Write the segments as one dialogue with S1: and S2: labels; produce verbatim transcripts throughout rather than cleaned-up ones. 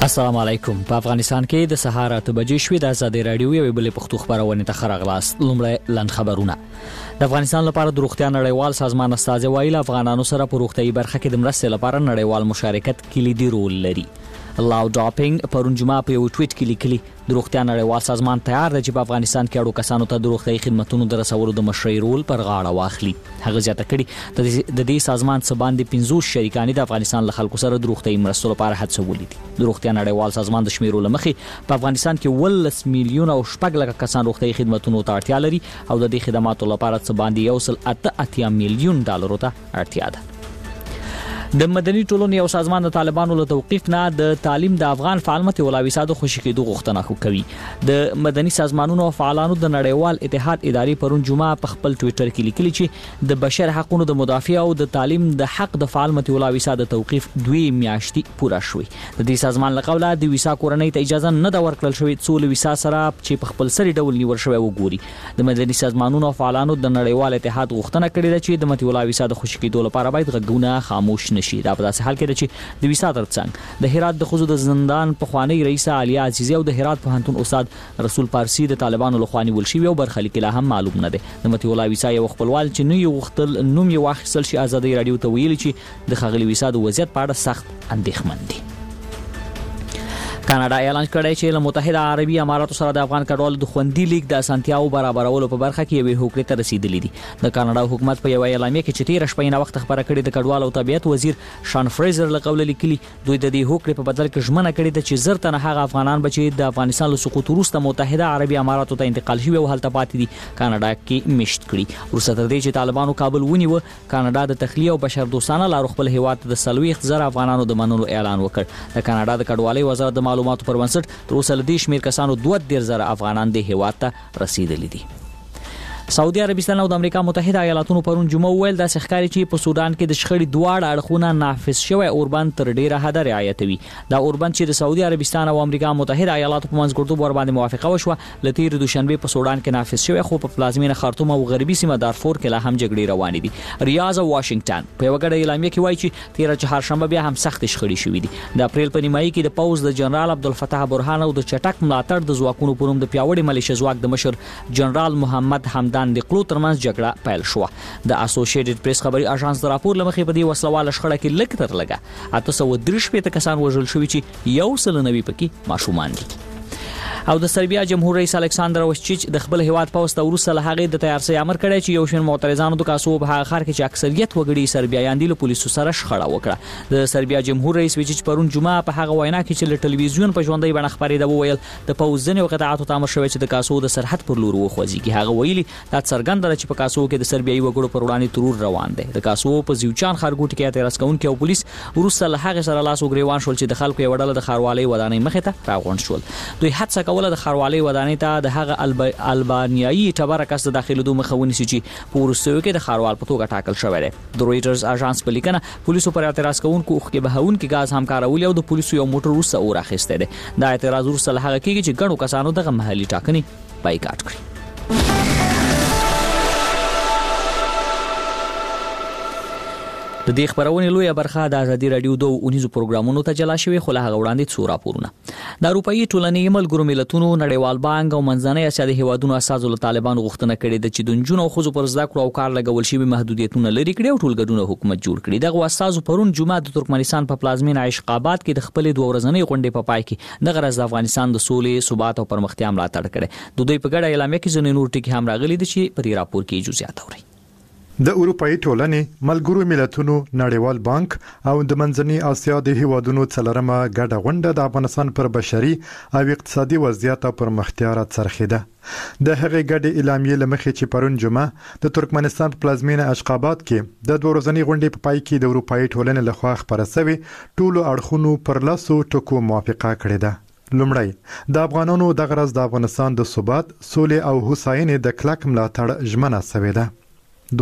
S1: السلام علیکم. په افغانستان کې د سهار اته بجې شوې د ازادي رادیو یوې بلې پښتو خبرونه ته خراغلاست. لومړی لاند خبرونه. د افغانستان لپاره د روغتیا نړیوال سازمان استازي وایي افغانانو سره په روغتیاي برخه کې د مرستې لپاره نړیوال مشارکت کلیدي رول لري. لاو ډاپینګ پرون جمعه په یو ټویټ کې لیکلي د روغتیا نړیوال سازمان تیار دی چې په افغانستان کې اړو کسانو ته د روغتیاي خدماتو د رسولو د مشرۍ رول پر غاړه واخلي. هغه زیاته کړي د دې سازمان څخه باندې پنځوس شریکان د افغانستان له خلکو سره د روغتیاي مرستو لپاره هڅولي دي. د روغتیا نړیوال سازمان د شمیرو لمخې په افغانستان کې ولس میلیون او شپږ لک کسان روغتیاي خدماتو ته اړتیا لري او د دې خدماتو لپاره څه باندې یو سل اته اتیا میلیون ډالر ته اړتیا ده. د مدني ټولنې یو سازمان د طالبانو له توقیف نه د تعلیم د افغان فعالیت ولاوي ساده خوشی کېدو غوښتنه کوي. د مدني سازمانونو او فعالانو د نړیوال اتحاد اداري پرون جمعه په خپل ټوئیټر کې لیکلي چې د بشر حقوقو د مدافع او د تعلیم د حق د فعالیت ولاوي ساده توقیف دوی میاشتې پوره شوې. د دې سازمان له قوله د ویسا کورنۍ ته اجازه نه دا ورکړل شوې څو له ویسا سره چې په خپل سری ډول نیول شوی وګوري. د مدني سازمانونو او فعالانو د نړیوال اتحاد غوښتنه کړې ده چې د مدني ولاوي ساده خوشی کېدو لپاره باید غږونه خاموش نشي. دا په داسې حال کې چې د ویسا ترڅنګ د هرات د خزو د زندان په خوانی رئیس علیا عزیزی او د هرات پوهنتون استاد رسول پارسی د طالبانو له خوانی ولشي او برخلیک لا هم معلوم نه ده. د متي ولا ویسا یو خپلوال چې نو یو وختل نوم یو واخیستل شي ازادي رادیو ته ویلي چې د خغلی ویسا د وضعیت په اړه سخت اندېښمن دي. کاناډا اعلان کړی چې له متحده عربي اماراتو سره د افغان کډوالو د خوندي لیک د اسانتیاو برابرولو په برخه کې یوې هوکړې ته رسیدلې دي. د کاناډا حکومت په یو اعلامیه کې چې تیر شپه نه وخت خبره کړې د کډوالو او طبيعت وزیر شان فریزر له قوله لیکلي دوی د دې هوکړې په بدل کې ژمنه کړې ده چې زر تنه هغه افغانان بچي د افغانستان له سقوط وروسته متحده عربي اماراتو ته انتقال شوي او هلته پاتې دي کاناډا کې مشت کړي. وروسته تر دې چې طالبانو کابل ونیو کاناډا د تخلیه او بشر دوستانه لارو خپل هیواد د سلويخ زر افغانانو د منلو اعلان وکړ. د کاناډا د کډوالۍ وزارت د معلوماتو پر بنسټ تر اوسه له دې شمېر کسانو دوه دېرش زره افغانان د هیواد ته رسیدلي دي. سعودي عربستان او د امریکا متحده ایالاتونو پرون جمعه ویل د سخکاري چې په سودان کې د شخړې دواړه اړخونه نافذ شوی اوربند تر ډیره حد رعایتوي. دا اوربند چې د سعودي عربستان او امریکا متحده ایالاتو په منځ کې ور باندې موافقه وشوه لته د دوشنبه په سودان کې نافذ شوی خو په پلازمینه خرطوم او غربي سیمه دارفور کې لا هم جګړې روانې دي. ریاض او واشنگټن په یو غړ اعلامیه کې وایي چې تیر چهارشنبه بیا هم سخت شخړې شوې دي. د اپریل په نیمایي کې د پوز د جنرال عبدالفتاح برهان او د چټک ملاتړ د ځواکونو پروم د پیاوړي ملیشه ځواک د مشر جنرال محمد حمدان دقلو ترمنځ جګړه پیل شو. د اسوسییټډ پریس خبري اژانس د راپور لمخې په دې وسلواله شخړه کې لږ تر لږه اته سوه درې شپېته کسان وژل شوي چې یو سل نوي پکې ماشومان دي. او د سربیا جمهور رئیس الکساندر ووچیچ د خپل هیواد پوسټ وروسته له هغه د تیار سي امر کړی چې یو شین معترضانو د کاسو په هغه خار کې چې اکثریت وګړي سربیایان دي له پولیسو سره شخړه وکړه. د سربیا جمهور رئیس ووچیچ پرون جمعه په هغه وینا کې چې له ټلویزیون په ژوندۍ بڼه خبرې ده وویل د پوزنې او قطاعاتو تامر شوی چې د کاسو د سرحد پر لور وخوځي کې هغه ویلي دا څرګند ده چې په کاسو کې د سربیایي وګړو پر وړاندې ترور روان دی. د کاسو په زیوچان خارګوټ کې اعتراض کوونکي او پولیس وروسته له هغه سره لاس وګریوان شول چې د خلکو یو ډله د خاروالۍ ودانۍ مخې ته راغونډ شول. دوی هڅه کوله د خاروالۍ ودانۍ ته د هغه البانیایي ټبر کس د داخلو مخه ونیسي چې په ورستیو کې د خاروال په توګه ټاکل شوی دی. د رويټرز اژانس په لیکنه پولیسو پر اعتراض کوونکو اوخ کې بهون کې غاز هم کارول او د پولیسو یو موټر وروسته اور اخیسته دی. دا اعتراض وروسته له هغه کېږي چې ګڼو کسانو دغه محلي ټاکنې بایکاټ کړې. د دې خبرونې لویه برخه د ازادي رادیو دوه اونیزو پروګرامونو ته جلا شوی خو له هغه وړاندې څو راپورونه. د اروپאי ټولنې ملګرو ملتونو نړیوال بانک او منځنۍ اسیا د هیوادونو اساسو له طالبانو غوښتنه کړې ده چې د نجونو او ښځو پر زده کړو او کار لګول شوی محدودیتونه لري کړي او ټولګډونه حکومت جوړ کړي. دغه اساسو پرون جمعه د ترکمنستان په پلازمینه عشقاباد کې د خپل دوه ورځنۍ غونډې په پای کې د غرض د افغانستان د سولې ثبات او پرمختیا ملاتړ کړي. د دوی په ګډه اعلامیه کې ځینې نور ټکي هم راغلي دي چې په دې راپور کې جزئیات اوري.
S2: د اروپאי ټولنې ملګرو ملتونو نړیوال بانک او د منځنۍ اسیا د هیوادونو څلورمه ګډه غونډه د افغانستان پر بشري او اقتصادي وضعیت او پرمختیا را څرخیده. د هغې ګډې اعلامیې لمخې چې پرون جمعه د ترکمنستان په پلازمینه اشقاباد کې د دوه ورځنۍ غونډې په پای کې د اروپאי ټولنې لخوا خبره شوې ټولو اړخونو پر لاسو ټکو موافقه کړې ده. لومړی د افغانانو د غرض د افغانستان د ثبات، سولې او هوساینې د کلک ملاتړ ژمنه شوې ده. دویم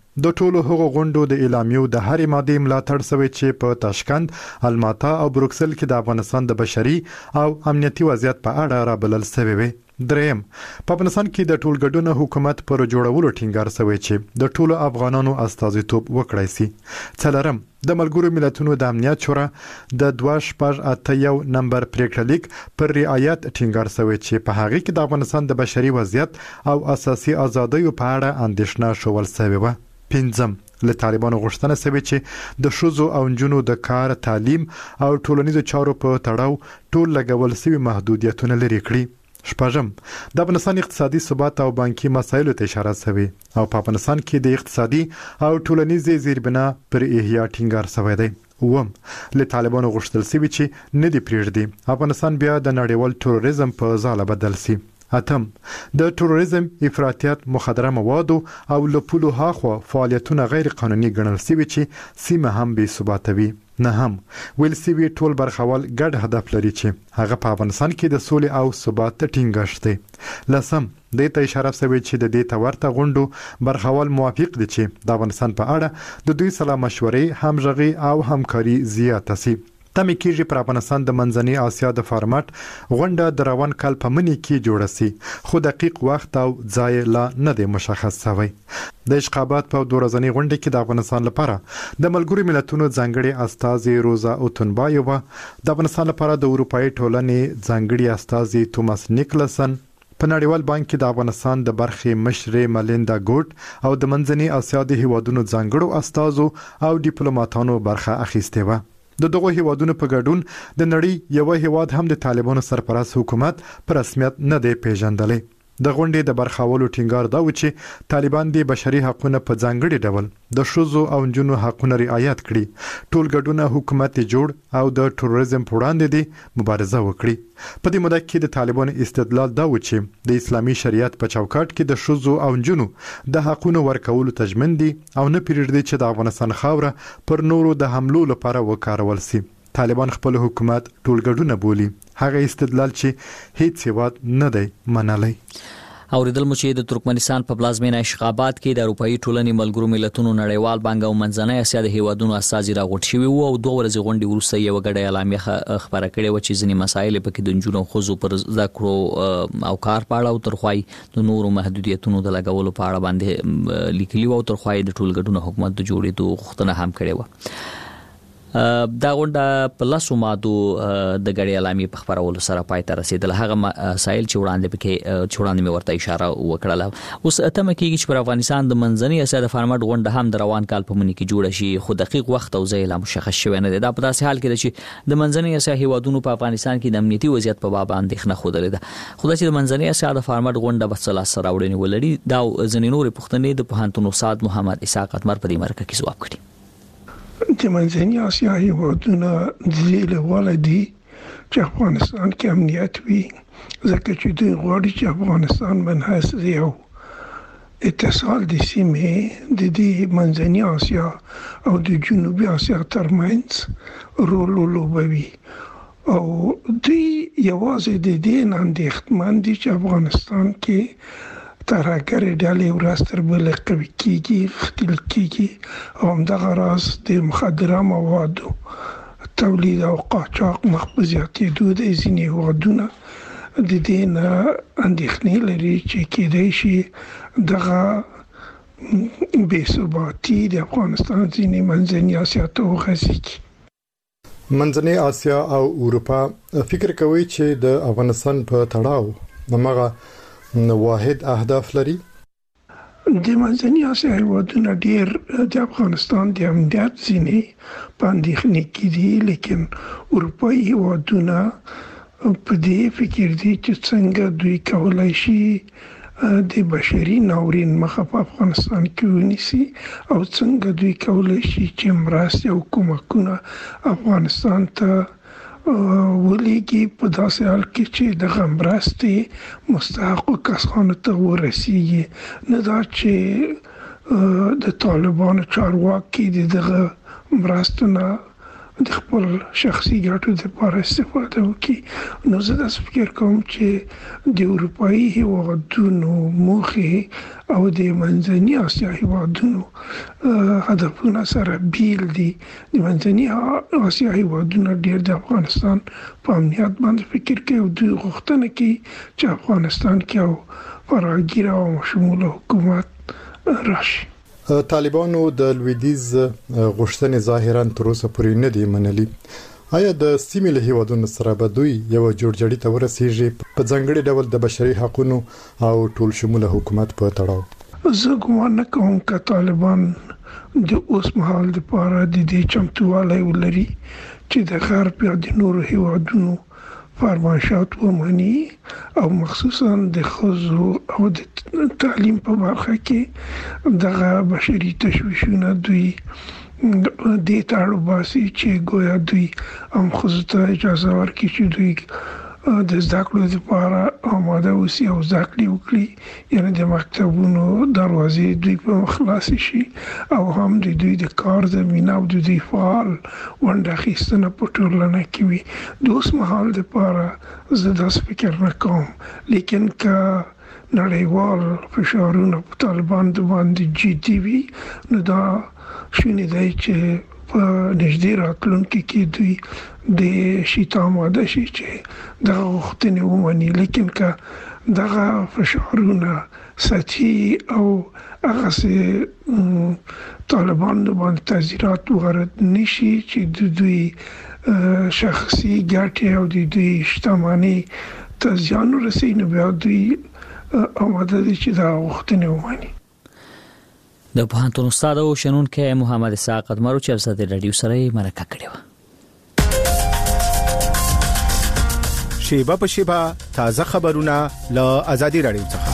S2: د ټولو هغو غونډو د اعلامیو د هرې مادې ملاتړ شوی چې په تاشکند، الماتا او بروکسل کې د افغانستان د بشري او امنیتي وضعیت په اړه رابلل شوی وي. دریم، په افغانستان کې د ټولګډون حکومت پر جوړولو ټینګار شوی چې د ټولو افغانانو استازیتوب وکړای شي. څلورم، د ملګرو ملتونو د امنیت شورا د دوه شپږ اته یو نمبر پریکړه لیک پر رعایت ټینګار شوی چې په هغه کې د افغانستان د بشري وضعیت او اساسي ازادیو په اړه اندېښنه شول شوی و. پنځم، له طالبانو غوښتنه شوې چې د ښځو او نجونو د کار، تعلیم او ټولنیزو چارو په تړاو ټول لګول شوي محدودیتونه لرې کړي. شپږم، د افغانستان اقتصادي ثبات او بانکي مسایلو ته اشاره شوې او په افغانستان کې د اقتصادي او ټولنیزې زیربنا پر احیا ټینګار شوی دی. اوم، له طالبانو غوښتل شوی چې نه دی پریږدي افغانستان بیا د نړیوال تروریزم په ځاله بدل شي. اتم، د تروریزم، افراطیت، مخدره موادو او لپولو هاخوا فعالیتونه غیر قانوني ګڼل شوي چې سیمه هم بې ثباته وي. نهم، ویل شوي ټول برخوال ګډ هدف لري چې هغه په افغانستان کې د سولې او ثبات ټینګښت دی. لسم، دې ته اشاره شوې چې د دې تورته غونډو برخوال موافق دي چې د افغانستان په اړه د دوی سره مشورې، همغږي او همکاري زیاته شي. تمه کېږي پر افغانستان د منځنۍ اسیا د فارمټ غونډه د روان کال په مني کې جوړه شي، خو دقیق وخت او ځای لا نه دی مشخص شوی. د اشقابات په دوه ورځنۍ غونډه کې د افغانستان لپاره د ملګرو ملتونو ځانګړي استازي روزا اوتنبایووا، د افغانستان لپاره د اروپאי ټولنې ځانګړي استازي توماس نیکلسن، په نړیوال بانک کې د افغانستان د برخې مشرې ملیندا ګوټ او د منځنۍ اسیا د هیوادونو ځانګړو استازو او ډیپلوماټانو برخه اخیسته و. د دغه هیوادونو په ګډون د نړۍ یو هیواد هم د طالبانو سرپرست حکومت په رسمیت نه دی پیژندلی. د غونډې د برخاولو ټینګار دا و چې طالبان د بشري حقوقو په ځانګړي ډول د ښځو او نجونو حقوقو رعایت کړي، ټول ګډونه حکومت جوړ او د تروریزم پر وړاندې دی مبارزه وکړي. په دې موده کې د طالبانو استدلال دا و چې د اسلامي شریعت په چوکاټ کې د ښځو او نجونو د حقوقو ورکولو تضمین دي او نه پریږدي چې د افغانستان خاوره پر نورو د حملو لپاره وکارول شي. طالبان خپل حکومت ټولګډونه بولي، هغه استدلال چې هیڅ هیواد نه دی منلی.
S1: اوریدل مو چې د ترکمنستان په پلازمینه اشقابات کې د اروپאי ټولنې ملګرو ملتونو نړیوال بانک او منځنۍ اسیا د هیوادونو استازي راغونډ شوي وو او دوه ورځې غونډې وروسته یو غړی اعلامیه خبره کړې و چې ځینې مسایل پکې د نجونو خزو پر زده کړو او کار په اړه او ترخوای د نورو محدودیتونو د لګولو په اړه باندې لیکلي و او ترخوای د ټولګډون حکومت د جوړېدو غوښتنه هم کړې و. دا غونډه په لاسو مادو د غړي اعلامیه په خبرولو سره پای ته رسیدله. هغه مسایل چې وړاندې پکې چې وړاندې مې ورته اشاره وکړه. اوس اتمه کېږي چې پر افغانستان د منځنۍ اسیا د فارمټ غونډه هم د روان کال په مني کې جوړه شي، خو دقیق وخت او ځای لا مشخص شوی نه دی. دا په داسې حال کې چې د منځنۍ اسیا هیوادونو په افغانستان کې د امنیتي وضعیت په باب اندېښنه خوده ده. خو چې د منځنۍ اسیا د فارمټ غونډه په څلاس سره وړاندې ولري، دا ځینې نور پوښتنې د پوهنتون استاد محمد اسحاق اتمر په دې مرکه کې ځواب کړي.
S3: د منځنۍ اسیا هیوادونه د دې لپاره دي چې افغانستان کې امنیت وي، ځکه چې دوی غواړي چې افغانستان منحص یو اتصال د سیمې د دې منځنۍ اسیا او د جنوبي اسیا ترمنځ رول ولوبوي او دوی یوازې د دې نه اندېښمن دي چې افغانستان کې ترهګرې ډلې ورځ تر بلې قوي کېږي، ښکېل کېږي او همدغه راز د مخدره موادو تولید او قاچاق مخ په زیاتېدو د ځینې هېوادونه د دې نه اندېښنې لري چې کېدای شي دغه بې ثباتي د افغانستان ځینې منځنۍ اسیا ته وغځېږي.
S2: منځنۍ اسیا او اروپا فکر کوي چې د افغانستان په تړاو دغه واحد اهداف لري.
S3: د منځنۍ اسیا هیوادونه ډېر د افغانستان د امنیت ځینې په اندېښنې کې دي، لیکن اروپایي هیوادونه په دې فکر دي چې څنګه دوی کولی شي د بشري ناورین مخه په افغانستان کې ونیسي او څنګه دوی کولی شي چې مرستې او کومکونه افغانستان ته ولېږي په داسې حال کې چې دغه مرستې مستحقو کسانو ته ورسیږي، نه دا چې د طالبانو چارواکي د دغه مرستو نه د خپل شخصي ګټو لپاره استفاده وکړي. نو زه داسې فکر کوم چې د اروپایي هیوادونو موخې او د منځني اسیا هیوادونو هدفونه سره بیل دي. د منځني اسیا هیوادونو ډېر د افغانستان په امنیت باندې فکر کوي او دوی غوښتنه کوي چې افغانستان کې او فراگیر او شمول حکومت راشي.
S2: طالبانو د لویدیز غوښتنې ظاهرا تر اوسه پورې نه دي منلي. آیا د سیمې له هیوادونو سره به دوی یو جوړجاړي ته ورسیږي په ځانګړي ډول د بشري حقوقو او ټول شموله حکومت په تړاو؟
S3: زه ګومان نه کوم چې طالبان د اوس مهال لپاره د دې چمتووالی ولري چې د غرب یا د نورو هیوادونو فرمایشات ومني او مخصوصا د ښځو او د تعلیم په برخه کې دغه بشري تشویشونه دوی دې ته اړ باسي چې گویا دوی هم ښځو ته اجازه ورکړي چې دوی د زده کړو لپاره آماده اوسي او زده کړې وکړي، یعنې د مکتبونو دروازې دوی په خلاص شي او هم د دوی د کار زمینه او د دوی فعال ونډه اخیستنه په ټولنه کې وي. د اوس مهال لپاره زه داسې فکر نه کوم، لیکن که نړیوال فشارونه په طالبان باندې جدي وي نو دا شونې دی چې په نږدې راتلونکي کې دوی د شي ته آماده شي چې دغه غوښتنې ومني. لیکن که دغه فشارونه سطحي او هغسې طالبان باندې تعزیرات وارد نشي چې د دوی شخصي ګټې او د دوی شتمنۍ ته زیان ورسوي، نو بیا دوی آماده دي چې دغه غوښتنې ومني.
S1: د پوهنتون استاد او شنونکی محمد اسحاق قدمرو چې افزاده رادیو سره مرکه کړې و.
S4: شیبه په شیبه تازه خبرونه له آزادي رادیو څخه.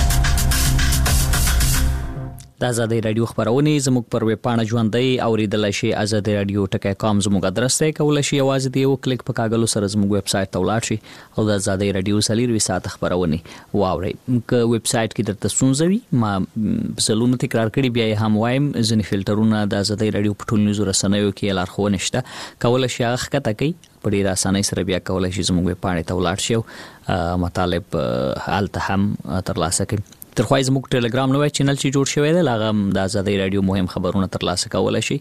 S1: د آزادي رادیو خبرونه زموږ پر ویب پاڼه ژوندۍ اوریدلای شي آزادي رادیو ټکی کام زموږ ادرس ته کولای شي یوازې دی یو کلیک په کاغلو سره زموږ ویب سټ ته ولاړ شي او د آزادي رادیو سلیری وسات خبرونه واوري. که ویب سټ کې درته ستونزوي ما زلون تکرار کړي بیا هم وایم ځنې فلټرونه د آزادي رادیو په ټولنیزو رسنیو کې لارښوونه شته، کولای شي هغه کته کوي په ډیر اسانۍ سره بیا کولای شي زموږ ویب پاڼه ته ولاړ شي او مطالب حالت هم ترلاسه کړي. ترخوای زموږ ټلګرام نوې چینل چې جوړ شوی دی هغه د آزادي رادیو مهم خبرونه ترلاسه کولای شي.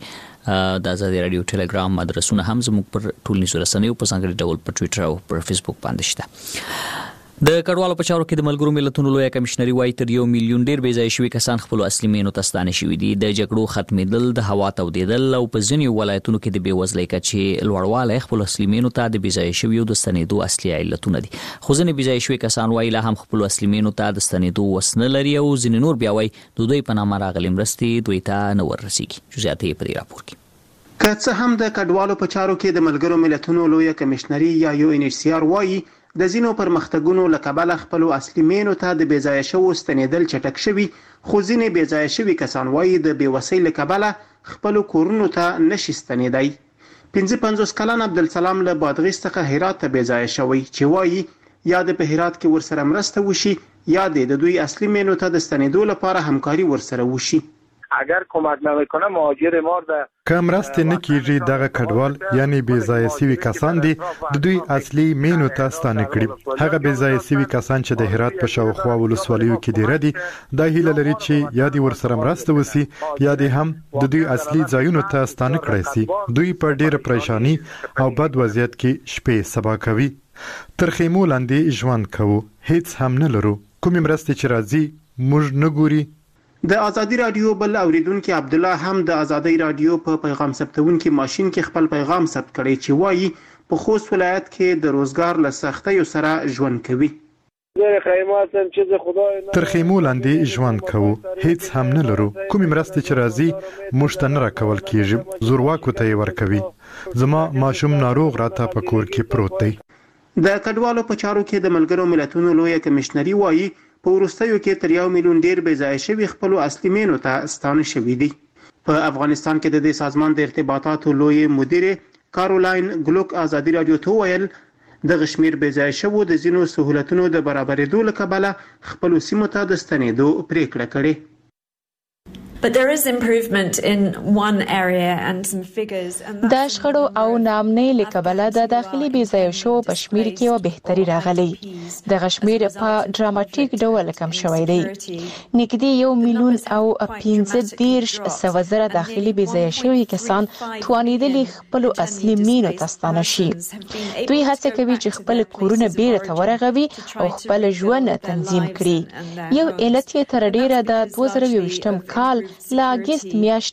S1: د آزادي رادیو ټلګرام ادرسونه هم زموږ پر ټولنیزو رسنیو په ځانګړي ډول په ټوئیټر او پر فیسبوک باندې شته. د کډوالو په چارو کې د ملګرو ملتونو لوی کمشنري وايي تر یو میلیون ډیر بې ځای شوي کسان خپل اصلي مینو ته ستانه شوي دي. د جګړو ختمېدل، د هوا تودېدل او په ځینو ولایتونو کې د بېوزلۍ کچې لوړوالی خپل اصلي مینو ته د بې ځای شویو د ستنېدو اصلي علتونه دي. خو ځینې بې ځای شوي کسان وايي لا هم خپل اصلي مینو ته د ستنېدو وس نه لري او ځینې نور بیا وايي د دوی په نامه راغلي مرستې دوی ته نه ورسیږي. جزئیات یې په دې راپور کې.
S5: که څه هم د کډوالو په چارو کې د ملګرو ملتونو لوی کمشنري یا یو ان ایچ سی آر وايي د ځینو پرمختګونو له کبله خپل اصلي مینو ته د بې ځایه شوو ستنېدل چټک شوي، خو ځینې بې ځایه شوي کسان وایي د بېوسۍ له کبله خپلو کورونو ته نشي ستنېدی. پنځه پنځوس کلن عبدالسلام له بادغیس څخه هرات ته بې ځایه شوی چې وایي یا د په هرات کې ورسره مرسته وشي یا د دوی اصلي مینو ته د ستنېدو لپاره همکاري ورسره وشي.
S6: اگر کمک نمیکنه مهاجر ما در
S2: که مرسته نکیږي دغه کډوال یعنی بې ځای سوي کسان دي د دوی اصلي مینو ته ستانه کړي. هغه بې ځای سوي کسان چې د هرات په شاوخوا ولسوالیو کې دي ردي دا هیله لري چې یا دي ورسره مرسته وسی یا دي هم د دوی اصلي ځایونو ته ستانه کړي سي. دوی په ډېر پریشانی او بد وضعیت کې شپې سبا کوي. تر خیمو لاندې ژوند کوو، هیڅ هم نه لرو، کومې مرستې چې راځي موږ نه ګوري.
S5: د آزادي رادیو بل اوریدونکو عبد الله هم د آزادي رادیو په پیغام ثبتونکو ماشين کې خپل پیغام ثبت کړی چې وایي په خوست ولایت کې د روزګار له سختیو سره ژوند کوي.
S2: تر خیمو لاندې ژوند کوو، هیڅ هم نه لرو، کومې مرستې چې راځي موږ ته نه راکول کیږي، زورواکو ته یې ورکوي. زما ماشوم ناروغ راته په کور کې پروت دی.
S5: د کډوالو په چارو کې د ملګرو ملتونو لوی کمشنري وایي په وروستیو کې تر یو میلیون ډیر بې ځای شوي خپل اصلي مینو ته ستانه شوي دي. په افغانستان کې د دې سازمان د ارتباطاتو لوی مدیر کارولاین ګلوک آزادي رادیو ته ویل د غشمیر بې ځای شوو د ځینو سہولتونو د برابرېدو له کبله خپل سیمو ته د ستنېدو پریکړه کړې.
S7: د شخړو او نامنۍ لکبله د داخلي بېځایه شو په شمیر کې یو بهتري راغلی. د غشمیر په ډراماټیک ډول کم شوی دی. نږدې یو میلیون او پنځه دېرش سوه زره داخلي بېځایه شوي کسان توانېدلي خپل اصلي مینو ته ستانه شي. دوی هڅه کوي چې خپل کورونه بیرته ورغوي او خپل ژوند تنظیم کړي. یو علت یې تر ډیره د دوه زره یوویشتم کال له اګست میاشتې